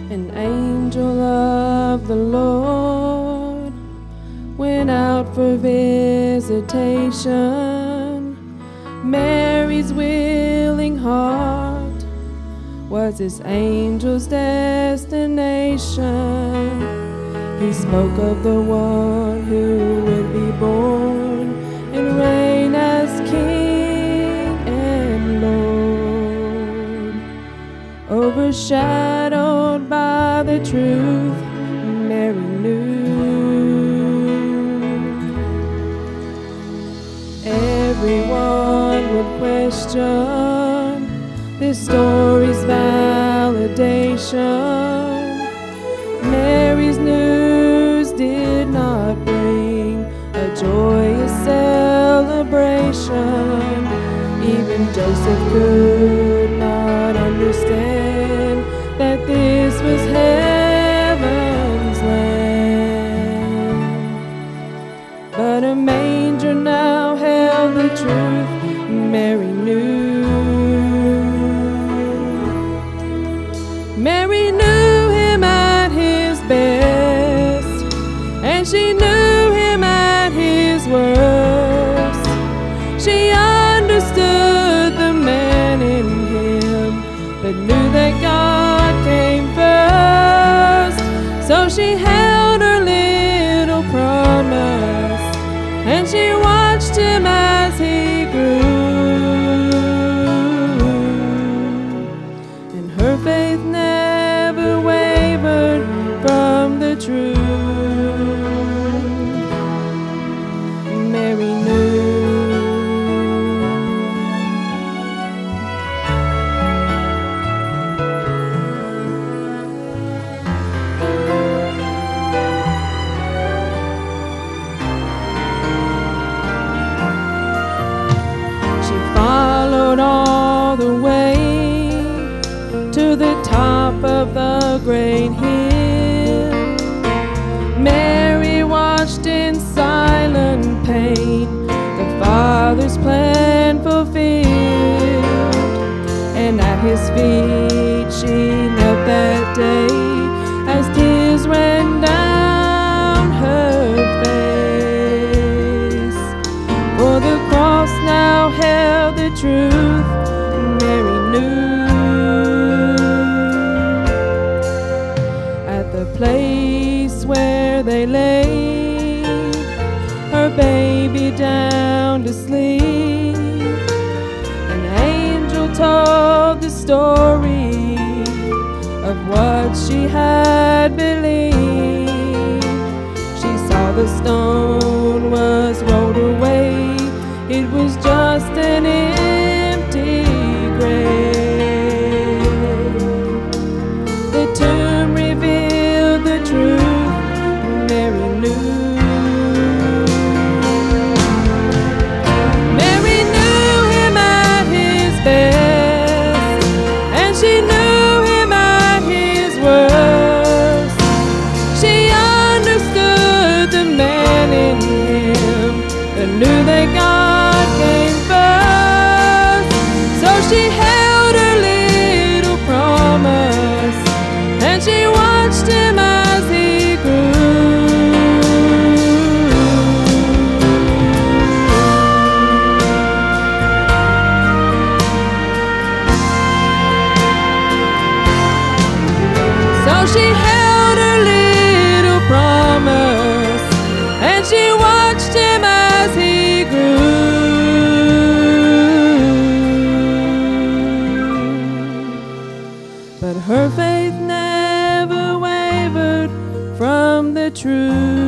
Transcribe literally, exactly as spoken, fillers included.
An angel of the Lord went out for visitation. Mary's willing heart was this angel's destination. He spoke of the one who would be born and reign as King and Lord. Overshadowed by the truth Mary knew, everyone would question this story's validation. Mary's news did not bring a joyous celebration. Even Joseph could not understand that this was heaven's land. But a manger now held the truth Mary knew. Mary knew him at his best, and she knew him at his worst. She understood the man in him, but knew that God came first. So she held her little promise, and she watched him as he grew. And her faith never wavered from the truth. Mary knew. She followed all the way to the top of the great hill. Mary watched in silent pain the Father's plan fulfilled, and at his feet she knelt that day as tears ran down her face. For the cross now held the truth Mary knew. At the place where they laid her baby down to sleep, an angel told the story of what she had believed. She saw the stone was rolled away. It was just an empty grave. The tomb revealed the truth Mary knew. Mary knew him at his best, and she knew him at his worst. She understood the man in him, and knew that God came first. So she held her little promise, and she watched him as he grew. So she held her little promise, and she watched him as he grew. But her faith never wavered from the truth.